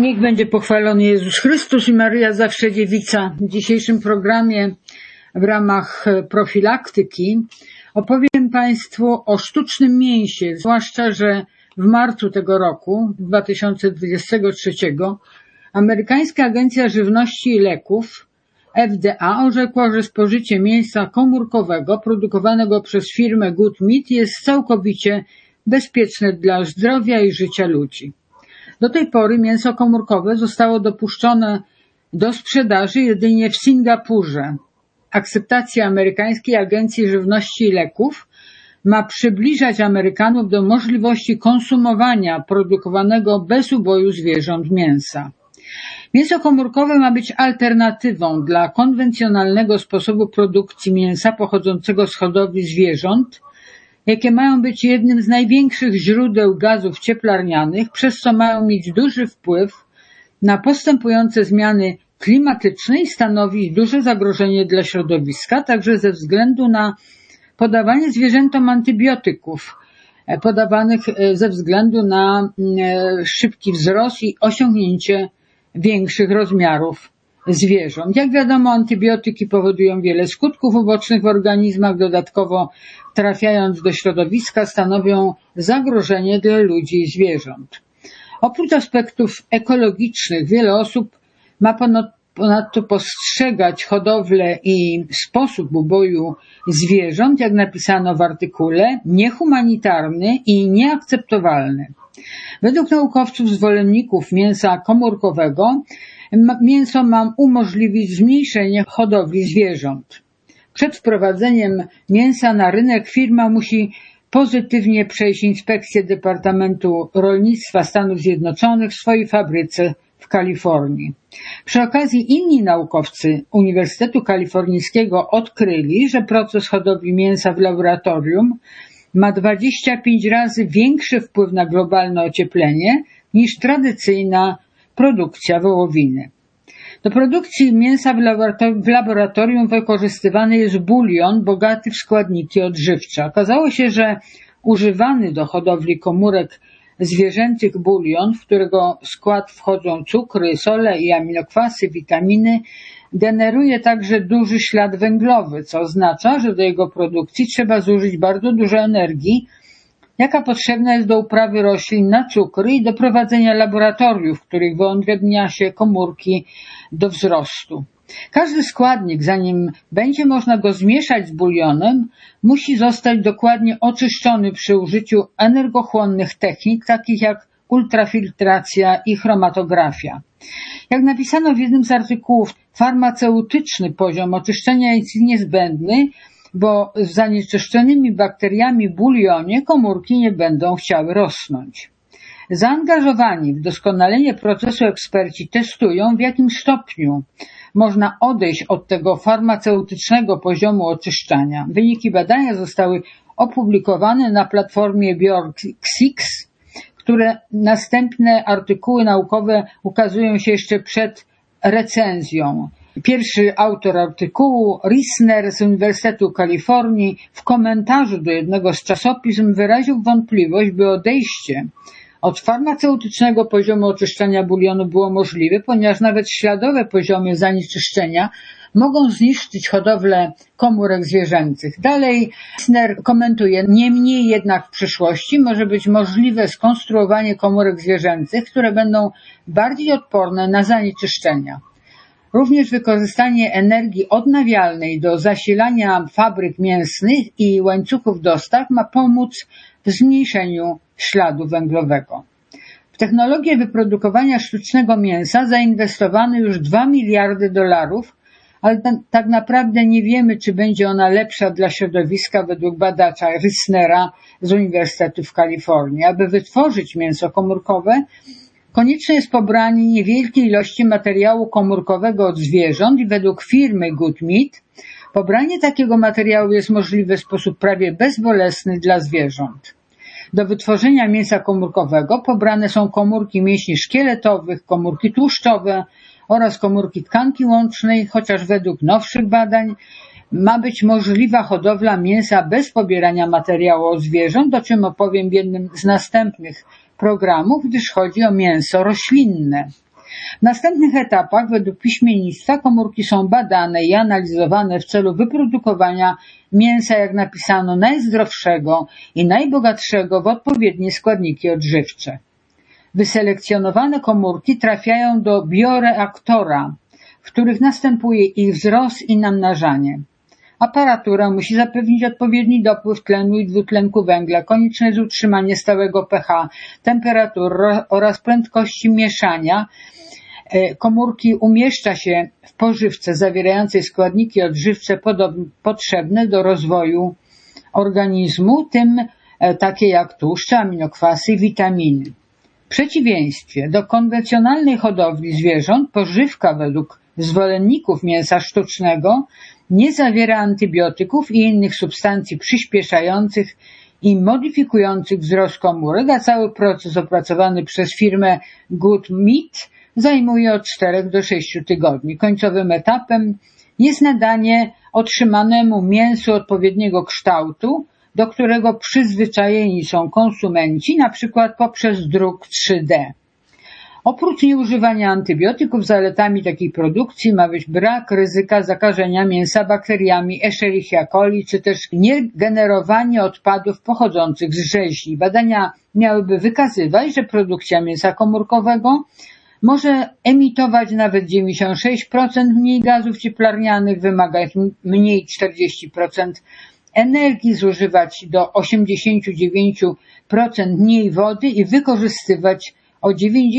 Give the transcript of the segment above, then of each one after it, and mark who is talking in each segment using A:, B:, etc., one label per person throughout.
A: Niech będzie pochwalony Jezus Chrystus i Maryja Zawsze Dziewica. W dzisiejszym programie w ramach profilaktyki opowiem Państwu o sztucznym mięsie, zwłaszcza, że w marcu tego roku, 2023, Amerykańska Agencja Żywności i Leków, FDA, orzekła, że spożycie mięsa komórkowego produkowanego przez firmę Good Meat jest całkowicie bezpieczne dla zdrowia i życia ludzi. Do tej pory mięso komórkowe zostało dopuszczone do sprzedaży jedynie w Singapurze. Akceptacja Amerykańskiej Agencji Żywności i Leków ma przybliżać Amerykanów do możliwości konsumowania produkowanego bez uboju zwierząt mięsa. Mięso komórkowe ma być alternatywą dla konwencjonalnego sposobu produkcji mięsa pochodzącego z hodowli zwierząt, jakie mają być jednym z największych źródeł gazów cieplarnianych, przez co mają mieć duży wpływ na postępujące zmiany klimatyczne i stanowić duże zagrożenie dla środowiska, także ze względu na podawanie zwierzętom antybiotyków, podawanych ze względu na szybki wzrost i osiągnięcie większych rozmiarów zwierząt. Jak wiadomo, antybiotyki powodują wiele skutków ubocznych w organizmach, dodatkowo trafiając do środowiska stanowią zagrożenie dla ludzi i zwierząt. Oprócz aspektów ekologicznych wiele osób ma ponadto postrzegać hodowlę i sposób uboju zwierząt, jak napisano w artykule, niehumanitarny i nieakceptowalny. Według naukowców zwolenników mięsa komórkowego mięso ma umożliwić zmniejszenie hodowli zwierząt. Przed wprowadzeniem mięsa na rynek firma musi pozytywnie przejść inspekcję Departamentu Rolnictwa Stanów Zjednoczonych w swojej fabryce w Kalifornii. Przy okazji inni naukowcy Uniwersytetu Kalifornijskiego odkryli, że proces hodowli mięsa w laboratorium ma 25 razy większy wpływ na globalne ocieplenie niż tradycyjna produkcja wołowiny. Do produkcji mięsa w laboratorium wykorzystywany jest bulion bogaty w składniki odżywcze. Okazało się, że używany do hodowli komórek zwierzęcych bulion, w którego skład wchodzą cukry, sole i aminokwasy, witaminy, generuje także duży ślad węglowy, co oznacza, że do jego produkcji trzeba zużyć bardzo dużo energii, jaka potrzebna jest do uprawy roślin na cukry i do prowadzenia laboratoriów, w których wyodrębnia się komórki do wzrostu. Każdy składnik, zanim będzie można go zmieszać z bulionem, musi zostać dokładnie oczyszczony przy użyciu energochłonnych technik, takich jak ultrafiltracja i chromatografia. Jak napisano w jednym z artykułów, farmaceutyczny poziom oczyszczenia jest niezbędny, bo z zanieczyszczonymi bakteriami w bulionie komórki nie będą chciały rosnąć. Zaangażowani w doskonalenie procesu eksperci testują, w jakim stopniu można odejść od tego farmaceutycznego poziomu oczyszczania. Wyniki badania zostały opublikowane na platformie BioXix, które następne artykuły naukowe ukazują się jeszcze przed recenzją. Pierwszy autor artykułu, Risner z Uniwersytetu Kalifornii, w komentarzu do jednego z czasopism wyraził wątpliwość, by odejście od farmaceutycznego poziomu oczyszczania bulionu było możliwe, ponieważ nawet śladowe poziomy zanieczyszczenia mogą zniszczyć hodowlę komórek zwierzęcych. Dalej Risner komentuje, niemniej jednak w przyszłości może być możliwe skonstruowanie komórek zwierzęcych, które będą bardziej odporne na zanieczyszczenia. Również wykorzystanie energii odnawialnej do zasilania fabryk mięsnych i łańcuchów dostaw ma pomóc w zmniejszeniu śladu węglowego. W technologię wyprodukowania sztucznego mięsa zainwestowano już $2 miliardy, ale tak naprawdę nie wiemy, czy będzie ona lepsza dla środowiska według badacza Risnera z Uniwersytetu w Kalifornii. Aby wytworzyć mięso komórkowe, konieczne jest pobranie niewielkiej ilości materiału komórkowego od zwierząt i według firmy Good Meat pobranie takiego materiału jest możliwe w sposób prawie bezbolesny dla zwierząt. Do wytworzenia mięsa komórkowego pobrane są komórki mięśni szkieletowych, komórki tłuszczowe oraz komórki tkanki łącznej, chociaż według nowszych badań ma być możliwa hodowla mięsa bez pobierania materiału od zwierząt, o czym opowiem w jednym z następnych programów, gdyż chodzi o mięso roślinne. W następnych etapach według piśmiennictwa komórki są badane i analizowane w celu wyprodukowania mięsa, jak napisano, najzdrowszego i najbogatszego w odpowiednie składniki odżywcze. Wyselekcjonowane komórki trafiają do bioreaktora, w których następuje ich wzrost i namnażanie. Aparatura musi zapewnić odpowiedni dopływ tlenu i dwutlenku węgla. Konieczne jest utrzymanie stałego pH, temperatury oraz prędkości mieszania. Komórki umieszcza się w pożywce zawierającej składniki odżywcze potrzebne do rozwoju organizmu, tym takie jak tłuszcze, aminokwasy i witaminy. W przeciwieństwie do konwencjonalnej hodowli zwierząt, pożywka według zwolenników mięsa sztucznego nie zawiera antybiotyków i innych substancji przyspieszających i modyfikujących wzrost komórek, a cały proces opracowany przez firmę Good Meat zajmuje od 4 do 6 tygodni. Końcowym etapem jest nadanie otrzymanemu mięsu odpowiedniego kształtu, do którego przyzwyczajeni są konsumenci, na przykład poprzez druk 3D. Oprócz nieużywania antybiotyków, zaletami takiej produkcji ma być brak ryzyka zakażenia mięsa bakteriami Escherichia coli, czy też niegenerowanie odpadów pochodzących z rzeźni. Badania miałyby wykazywać, że produkcja mięsa komórkowego może emitować nawet 96% mniej gazów cieplarnianych, wymagać mniej 40% energii, zużywać do 89% mniej wody i wykorzystywać o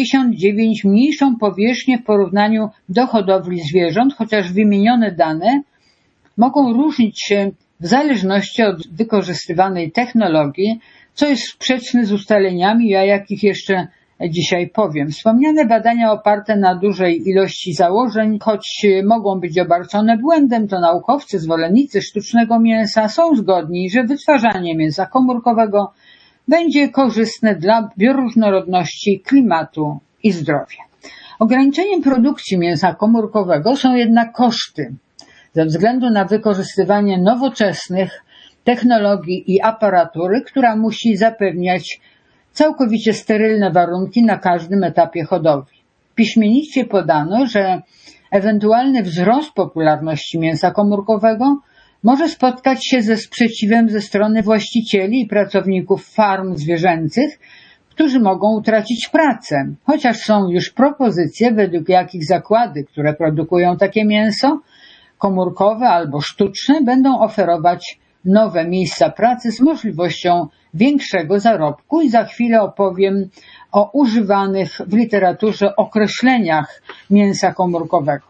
A: 99 mniejszą powierzchnię w porównaniu do hodowli zwierząt, chociaż wymienione dane mogą różnić się w zależności od wykorzystywanej technologii, co jest sprzeczne z ustaleniami, o jakich jeszcze dzisiaj powiem. Wspomniane badania oparte na dużej ilości założeń, choć mogą być obarczone błędem, to naukowcy, zwolennicy sztucznego mięsa są zgodni, że wytwarzanie mięsa komórkowego będzie korzystne dla bioróżnorodności, klimatu i zdrowia. Ograniczeniem produkcji mięsa komórkowego są jednak koszty. Ze względu na wykorzystywanie nowoczesnych technologii i aparatury, która musi zapewniać całkowicie sterylne warunki na każdym etapie hodowli. W piśmiennictwie podano, że ewentualny wzrost popularności mięsa komórkowego może spotkać się ze sprzeciwem ze strony właścicieli i pracowników farm zwierzęcych, którzy mogą utracić pracę, chociaż są już propozycje, według jakich zakłady, które produkują takie mięso komórkowe albo sztuczne, będą oferować nowe miejsca pracy z możliwością większego zarobku i za chwilę opowiem o używanych w literaturze określeniach mięsa komórkowego.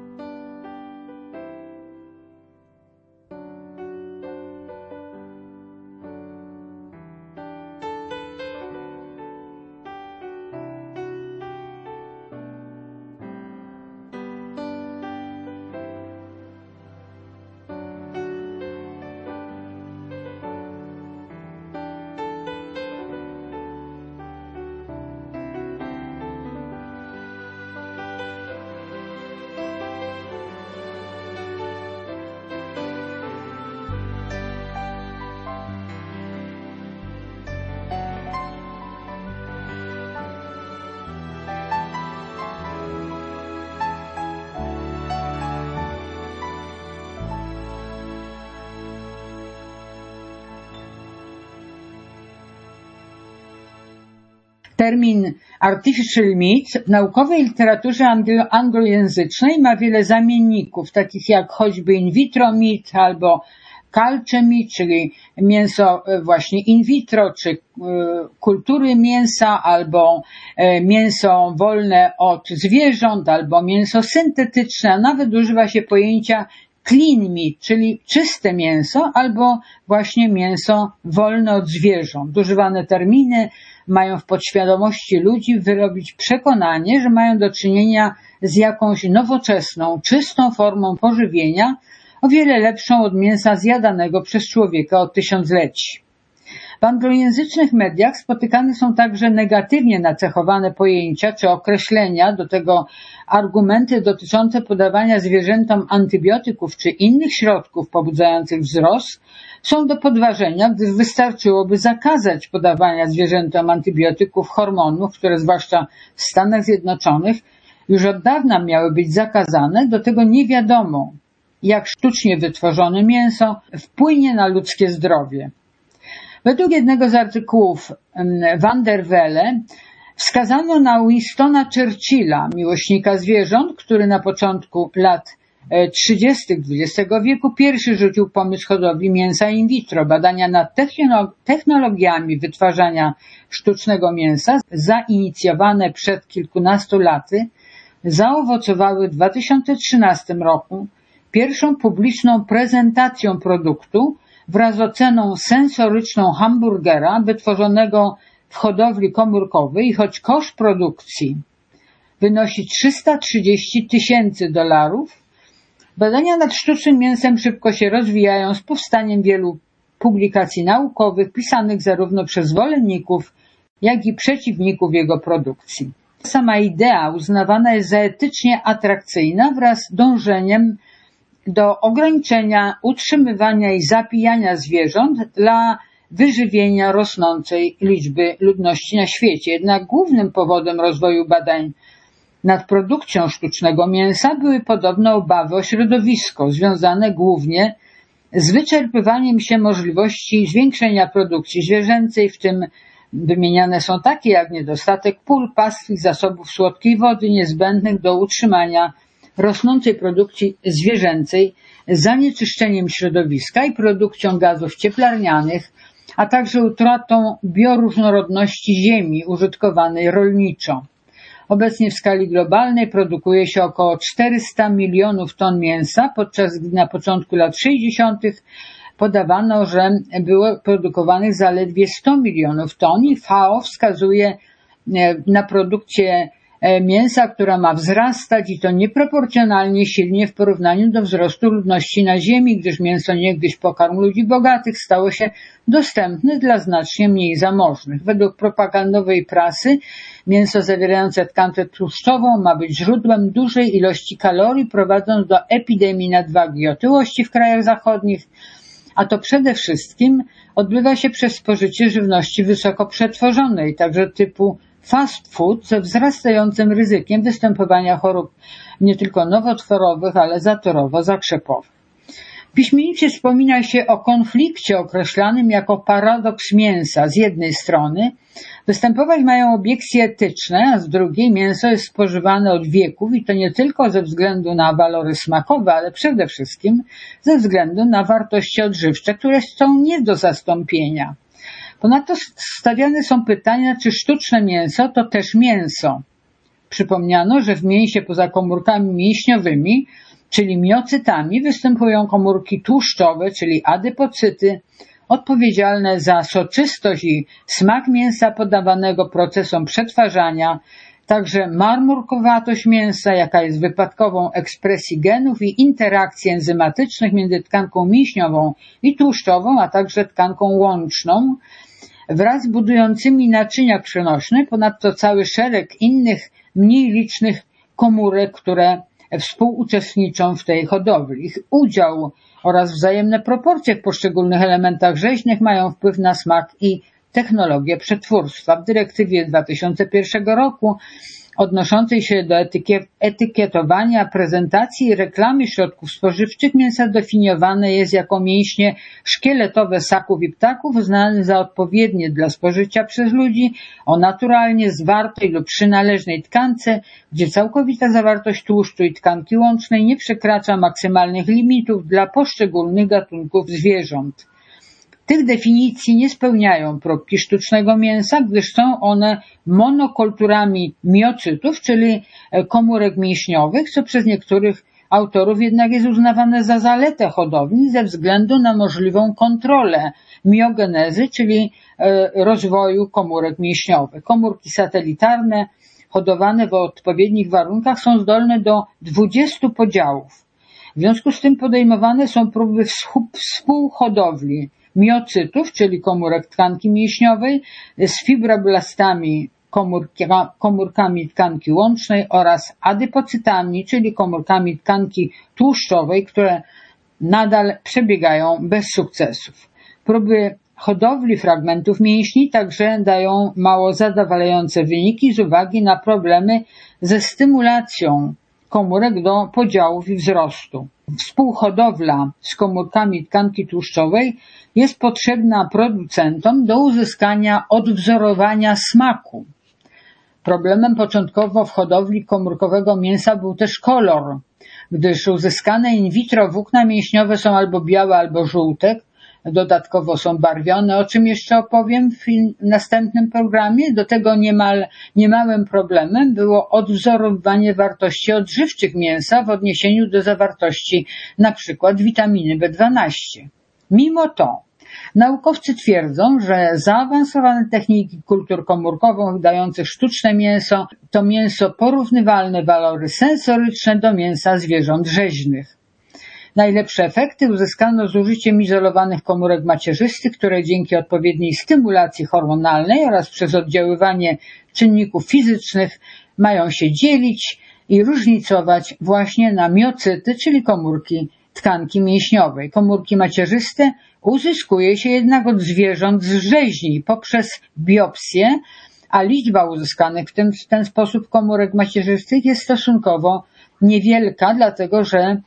A: Termin artificial meat w naukowej literaturze anglojęzycznej ma wiele zamienników, takich jak choćby in vitro meat albo culture meat, czyli mięso właśnie in vitro, czy kultury mięsa, albo mięso wolne od zwierząt, albo mięso syntetyczne, a nawet używa się pojęcia clean meat, czyli czyste mięso, albo właśnie mięso wolne od zwierząt. Używane terminy mają w podświadomości ludzi wyrobić przekonanie, że mają do czynienia z jakąś nowoczesną, czystą formą pożywienia, o wiele lepszą od mięsa zjadanego przez człowieka od tysiącleci. W anglojęzycznych mediach spotykane są także negatywnie nacechowane pojęcia czy określenia, do tego argumenty dotyczące podawania zwierzętom antybiotyków czy innych środków pobudzających wzrost są do podważenia, gdyż wystarczyłoby zakazać podawania zwierzętom antybiotyków, hormonów, które zwłaszcza w Stanach Zjednoczonych już od dawna miały być zakazane, do tego nie wiadomo, jak sztucznie wytworzone mięso wpłynie na ludzkie zdrowie. Według jednego z artykułów Van der Welle wskazano na Winstona Churchilla, miłośnika zwierząt, który na początku lat 30. XX wieku pierwszy rzucił pomysł hodowli mięsa in vitro. Badania nad technologiami wytwarzania sztucznego mięsa, zainicjowane przed kilkunastu laty, zaowocowały w 2013 roku pierwszą publiczną prezentacją produktu wraz z oceną sensoryczną hamburgera wytworzonego w hodowli komórkowej, i choć koszt produkcji wynosi $330,000, badania nad sztucznym mięsem szybko się rozwijają z powstaniem wielu publikacji naukowych pisanych zarówno przez zwolenników, jak i przeciwników jego produkcji. Sama idea uznawana jest za etycznie atrakcyjna wraz z dążeniem do ograniczenia utrzymywania i zabijania zwierząt dla wyżywienia rosnącej liczby ludności na świecie. Jednak głównym powodem rozwoju badań nad produkcją sztucznego mięsa były podobno obawy o środowisko, związane głównie z wyczerpywaniem się możliwości zwiększenia produkcji zwierzęcej, w tym wymieniane są takie jak niedostatek pól, pastwych zasobów słodkiej wody niezbędnych do utrzymania rosnącej produkcji zwierzęcej, zanieczyszczeniem środowiska i produkcją gazów cieplarnianych, a także utratą bioróżnorodności ziemi użytkowanej rolniczo. Obecnie w skali globalnej produkuje się około 400 milionów ton mięsa, podczas gdy na początku lat 60. podawano, że było produkowanych zaledwie 100 milionów ton i FAO wskazuje na produkcję mięsa, która ma wzrastać i to nieproporcjonalnie silnie w porównaniu do wzrostu ludności na Ziemi, gdyż mięso niegdyś pokarm ludzi bogatych stało się dostępne dla znacznie mniej zamożnych. Według propagandowej prasy mięso zawierające tkankę tłuszczową ma być źródłem dużej ilości kalorii, prowadząc do epidemii nadwagi i otyłości w krajach zachodnich, a to przede wszystkim odbywa się przez spożycie żywności wysoko przetworzonej, także typu fast food, ze wzrastającym ryzykiem występowania chorób nie tylko nowotworowych, ale zatorowo-zakrzepowych. W piśmienicy wspomina się o konflikcie określanym jako paradoks mięsa. Z jednej strony występować mają obiekcje etyczne, a z drugiej mięso jest spożywane od wieków i to nie tylko ze względu na walory smakowe, ale przede wszystkim ze względu na wartości odżywcze, które są nie do zastąpienia. Ponadto stawiane są pytania, czy sztuczne mięso to też mięso. Przypomniano, że w mięsie poza komórkami mięśniowymi, czyli miocytami, występują komórki tłuszczowe, czyli adypocyty, odpowiedzialne za soczystość i smak mięsa poddawanego procesom przetwarzania, także marmurkowatość mięsa, jaka jest wypadkową ekspresji genów i interakcji enzymatycznych między tkanką mięśniową i tłuszczową, a także tkanką łączną, wraz z budującymi naczynia przenośne, ponadto cały szereg innych, mniej licznych komórek, które współuczestniczą w tej hodowli. Ich udział oraz wzajemne proporcje w poszczególnych elementach rzeźnych mają wpływ na smak i technologię przetwórstwa. W dyrektywie 2001 roku odnoszącej się do etykietowania, prezentacji i reklamy środków spożywczych mięsa definiowane jest jako mięśnie szkieletowe ssaków i ptaków uznane za odpowiednie dla spożycia przez ludzi o naturalnie zwartej lub przynależnej tkance, gdzie całkowita zawartość tłuszczu i tkanki łącznej nie przekracza maksymalnych limitów dla poszczególnych gatunków zwierząt. Tych definicji nie spełniają próbki sztucznego mięsa, gdyż są one monokulturami miocytów, czyli komórek mięśniowych, co przez niektórych autorów jednak jest uznawane za zaletę hodowli ze względu na możliwą kontrolę miogenezy, czyli rozwoju komórek mięśniowych. Komórki satelitarne hodowane w odpowiednich warunkach są zdolne do 20 podziałów. W związku z tym podejmowane są próby współhodowli miocytów, czyli komórek tkanki mięśniowej, z fibroblastami, komórkami tkanki łącznej oraz adypocytami, czyli komórkami tkanki tłuszczowej, które nadal przebiegają bez sukcesów. Próby hodowli fragmentów mięśni także dają mało zadowalające wyniki z uwagi na problemy ze stymulacją komórek do podziałów i wzrostu. Współhodowla z komórkami tkanki tłuszczowej jest potrzebna producentom do uzyskania odwzorowania smaku. Problemem początkowo w hodowli komórkowego mięsa był też kolor, gdyż uzyskane in vitro włókna mięśniowe są albo białe, albo żółte, dodatkowo są barwione, o czym jeszcze opowiem w następnym programie. Do tego niemałym problemem było odwzorowywanie wartości odżywczych mięsa w odniesieniu do zawartości np. witaminy B12. Mimo to naukowcy twierdzą, że zaawansowane techniki kultur komórkowych dających sztuczne mięso to mięso porównywalne walory sensoryczne do mięsa zwierząt rzeźnych. Najlepsze efekty uzyskano z użyciem izolowanych komórek macierzystych, które dzięki odpowiedniej stymulacji hormonalnej oraz przez oddziaływanie czynników fizycznych mają się dzielić i różnicować właśnie na miocyty, czyli komórki tkanki mięśniowej. Komórki macierzyste uzyskuje się jednak od zwierząt z rzeźni poprzez biopsję, a liczba uzyskanych w ten sposób komórek macierzystych jest stosunkowo niewielka, dlatego że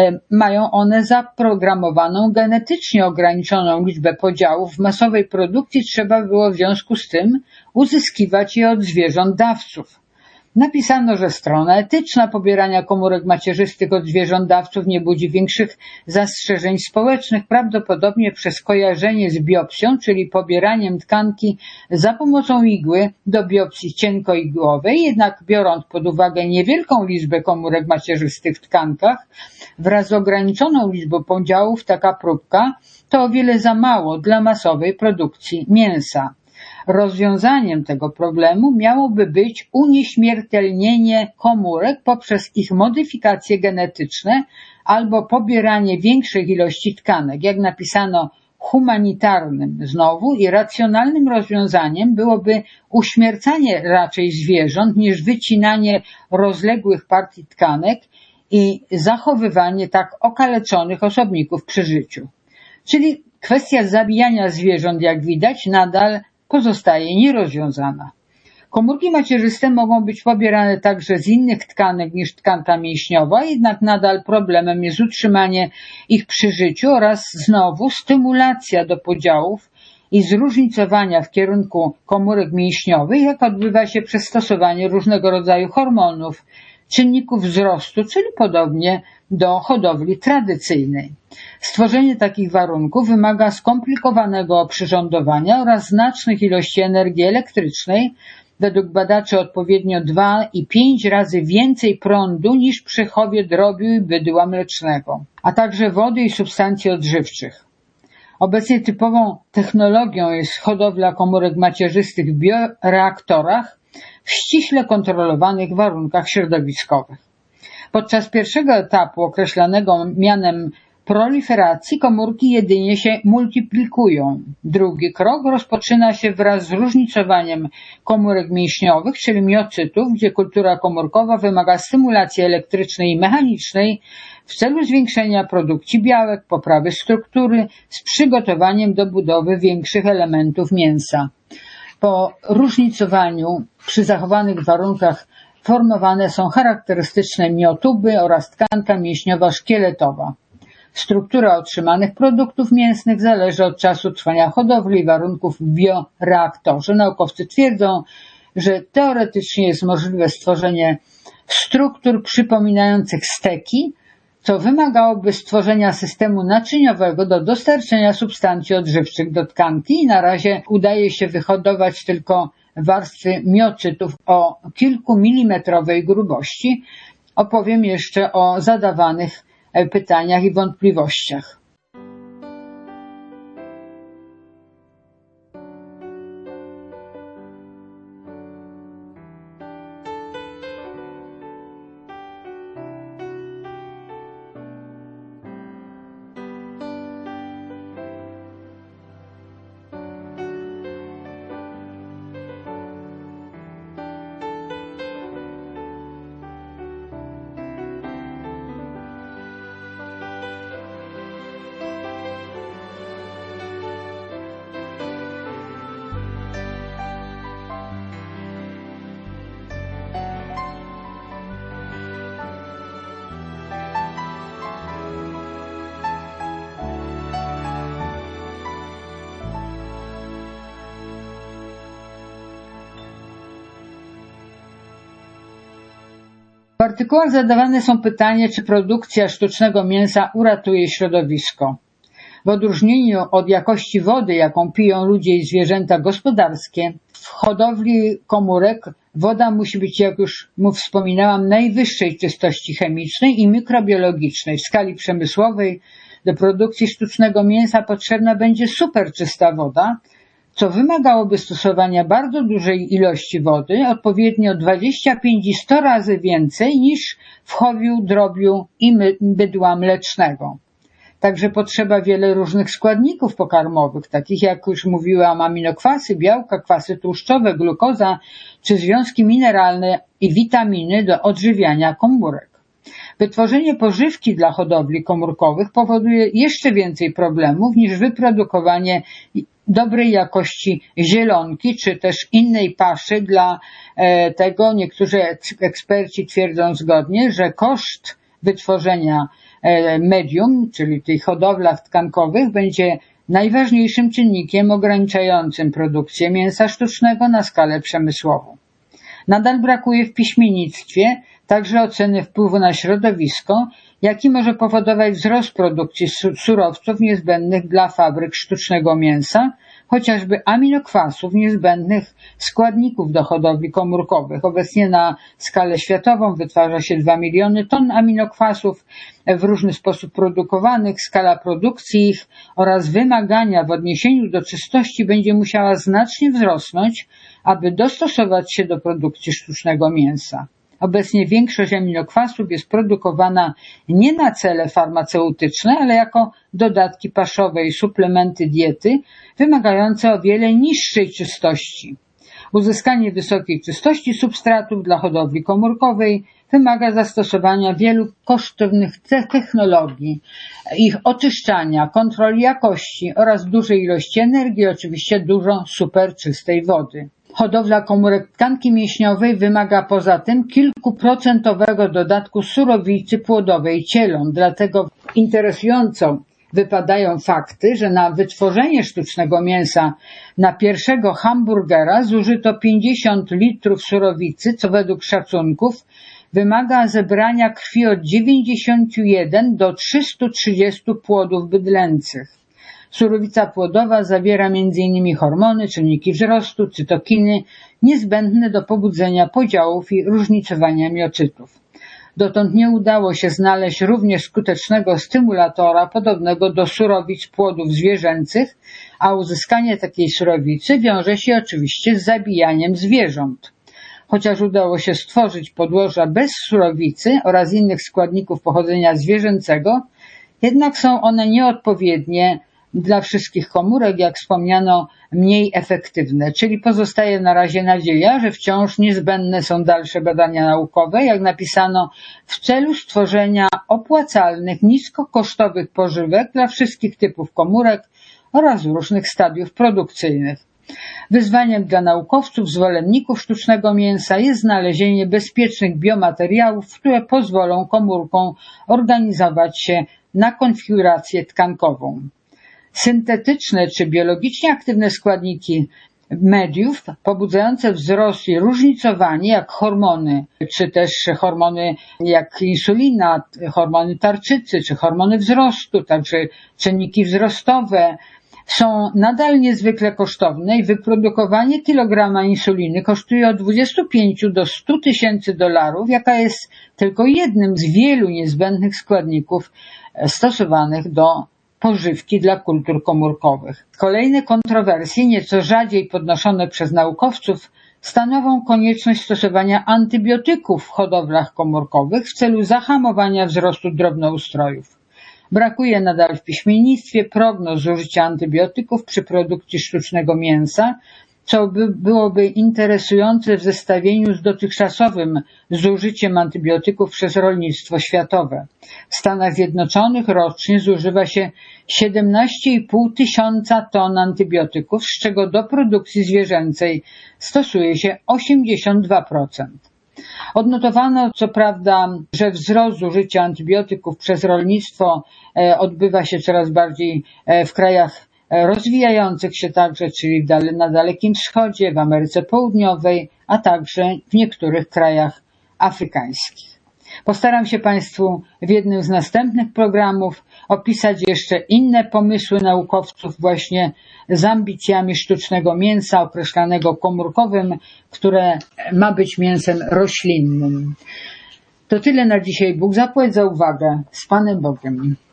A: mają one zaprogramowaną genetycznie ograniczoną liczbę podziałów. W masowej produkcji trzeba było w związku z tym uzyskiwać je od zwierząt dawców. Napisano, że strona etyczna pobierania komórek macierzystych od zwierząt dawców nie budzi większych zastrzeżeń społecznych, prawdopodobnie przez kojarzenie z biopsją, czyli pobieraniem tkanki za pomocą igły do biopsji cienkoigłowej, jednak biorąc pod uwagę niewielką liczbę komórek macierzystych w tkankach, wraz z ograniczoną liczbą podziałów taka próbka to o wiele za mało dla masowej produkcji mięsa. Rozwiązaniem tego problemu miałoby być unieśmiertelnienie komórek poprzez ich modyfikacje genetyczne albo pobieranie większych ilości tkanek. Jak napisano, humanitarnym znowu i racjonalnym rozwiązaniem byłoby uśmiercanie raczej zwierząt niż wycinanie rozległych partii tkanek i zachowywanie tak okaleczonych osobników przy życiu. Czyli kwestia zabijania zwierząt, jak widać, nadal pozostaje nierozwiązana. Komórki macierzyste mogą być pobierane także z innych tkanek niż tkanka mięśniowa, jednak nadal problemem jest utrzymanie ich przy życiu oraz znowu stymulacja do podziałów i zróżnicowania w kierunku komórek mięśniowych, jak odbywa się przez stosowanie różnego rodzaju hormonów, czynników wzrostu, czyli podobnie do hodowli tradycyjnej. Stworzenie takich warunków wymaga skomplikowanego oprzyrządowania oraz znacznych ilości energii elektrycznej, według badaczy odpowiednio 2 i 5 razy więcej prądu niż przy chowie drobiu i bydła mlecznego, a także wody i substancji odżywczych. Obecnie typową technologią jest hodowla komórek macierzystych w bioreaktorach w ściśle kontrolowanych warunkach środowiskowych. Podczas pierwszego etapu, określanego mianem proliferacji, komórki jedynie się multiplikują. Drugi krok rozpoczyna się wraz z różnicowaniem komórek mięśniowych, czyli miocytów, gdzie kultura komórkowa wymaga stymulacji elektrycznej i mechanicznej w celu zwiększenia produkcji białek, poprawy struktury z przygotowaniem do budowy większych elementów mięsa. Po różnicowaniu przy zachowanych warunkach formowane są charakterystyczne miotuby oraz tkanka mięśniowa szkieletowa. Struktura otrzymanych produktów mięsnych zależy od czasu trwania hodowli i warunków w bioreaktorze. Naukowcy twierdzą, że teoretycznie jest możliwe stworzenie struktur przypominających steki, co wymagałoby stworzenia systemu naczyniowego do dostarczenia substancji odżywczych do tkanki i na razie udaje się wyhodować tylko warstwy miocytów o kilkumilimetrowej grubości. Opowiem jeszcze o zadawanych pytaniach i wątpliwościach. W artykułach zadawane są pytania, czy produkcja sztucznego mięsa uratuje środowisko. W odróżnieniu od jakości wody, jaką piją ludzie i zwierzęta gospodarskie, w hodowli komórek woda musi być, jak już wspominałam, najwyższej czystości chemicznej i mikrobiologicznej. W skali przemysłowej do produkcji sztucznego mięsa potrzebna będzie super czysta woda, co wymagałoby stosowania bardzo dużej ilości wody, odpowiednio 25 i 100 razy więcej niż w chowiu, drobiu i bydła mlecznego. Także potrzeba wiele różnych składników pokarmowych, takich jak już mówiłam, aminokwasy, białka, kwasy tłuszczowe, glukoza czy związki mineralne i witaminy do odżywiania komórek. Wytworzenie pożywki dla hodowli komórkowych powoduje jeszcze więcej problemów niż wyprodukowanie dobrej jakości zielonki czy też innej paszy. Dla tego niektórzy eksperci twierdzą zgodnie, że koszt wytworzenia medium, czyli tych hodowlach tkankowych, będzie najważniejszym czynnikiem ograniczającym produkcję mięsa sztucznego na skalę przemysłową. Nadal brakuje w piśmiennictwie także oceny wpływu na środowisko, jaki może powodować wzrost produkcji surowców niezbędnych dla fabryk sztucznego mięsa, chociażby aminokwasów, niezbędnych składników do hodowli komórkowych. Obecnie na skalę światową wytwarza się 2 miliony ton aminokwasów w różny sposób produkowanych. Skala produkcji ich oraz wymagania w odniesieniu do czystości będzie musiała znacznie wzrosnąć, aby dostosować się do produkcji sztucznego mięsa. Obecnie większość aminokwasów jest produkowana nie na cele farmaceutyczne, ale jako dodatki paszowe i suplementy diety wymagające o wiele niższej czystości. Uzyskanie wysokiej czystości substratów dla hodowli komórkowej wymaga zastosowania wielu kosztownych technologii, ich oczyszczania, kontroli jakości oraz dużej ilości energii, oczywiście dużo super czystej wody. Hodowla komórek tkanki mięśniowej wymaga poza tym kilkuprocentowego dodatku surowicy płodowej cieląt. Dlatego interesująco wypadają fakty, że na wytworzenie sztucznego mięsa na pierwszego hamburgera zużyto 50 litrów surowicy, co według szacunków wymaga zebrania krwi od 91 do 330 płodów bydlęcych. Surowica płodowa zawiera m.in. hormony, czynniki wzrostu, cytokiny, niezbędne do pobudzenia podziałów i różnicowania miocytów. Dotąd nie udało się znaleźć równie skutecznego stymulatora podobnego do surowic płodów zwierzęcych, a uzyskanie takiej surowicy wiąże się oczywiście z zabijaniem zwierząt. Chociaż udało się stworzyć podłoża bez surowicy oraz innych składników pochodzenia zwierzęcego, jednak są one nieodpowiednie dla wszystkich komórek, jak wspomniano, mniej efektywne, czyli pozostaje na razie nadzieja, że wciąż niezbędne są dalsze badania naukowe, jak napisano, w celu stworzenia opłacalnych, niskokosztowych pożywek dla wszystkich typów komórek oraz różnych stadiów produkcyjnych. Wyzwaniem dla naukowców, zwolenników sztucznego mięsa jest znalezienie bezpiecznych biomateriałów, które pozwolą komórkom organizować się na konfigurację tkankową. Syntetyczne czy biologicznie aktywne składniki mediów pobudzające wzrost i różnicowanie, jak hormony, czy też hormony jak insulina, hormony tarczycy, czy hormony wzrostu, także czynniki wzrostowe, są nadal niezwykle kosztowne i wyprodukowanie kilograma insuliny kosztuje od 25 do 100 tysięcy dolarów, jaka jest tylko jednym z wielu niezbędnych składników stosowanych do pożywki dla kultur komórkowych. Kolejne kontrowersje, nieco rzadziej podnoszone przez naukowców, stanowią konieczność stosowania antybiotyków w hodowlach komórkowych w celu zahamowania wzrostu drobnoustrojów. Brakuje nadal w piśmiennictwie prognoz zużycia antybiotyków przy produkcji sztucznego mięsa, co byłoby interesujące w zestawieniu z dotychczasowym zużyciem antybiotyków przez rolnictwo światowe. W Stanach Zjednoczonych rocznie zużywa się 17,5 tysiąca ton antybiotyków, z czego do produkcji zwierzęcej stosuje się 82%. Odnotowano co prawda, że wzrost zużycia antybiotyków przez rolnictwo odbywa się coraz bardziej w krajach rozwijających się także, czyli na Dalekim Wschodzie, w Ameryce Południowej, a także w niektórych krajach afrykańskich. Postaram się Państwu w jednym z następnych programów opisać jeszcze inne pomysły naukowców właśnie z ambicjami sztucznego mięsa określanego komórkowym, które ma być mięsem roślinnym. To tyle na dzisiaj. Bóg zapłać za uwagę. Z Panem Bogiem.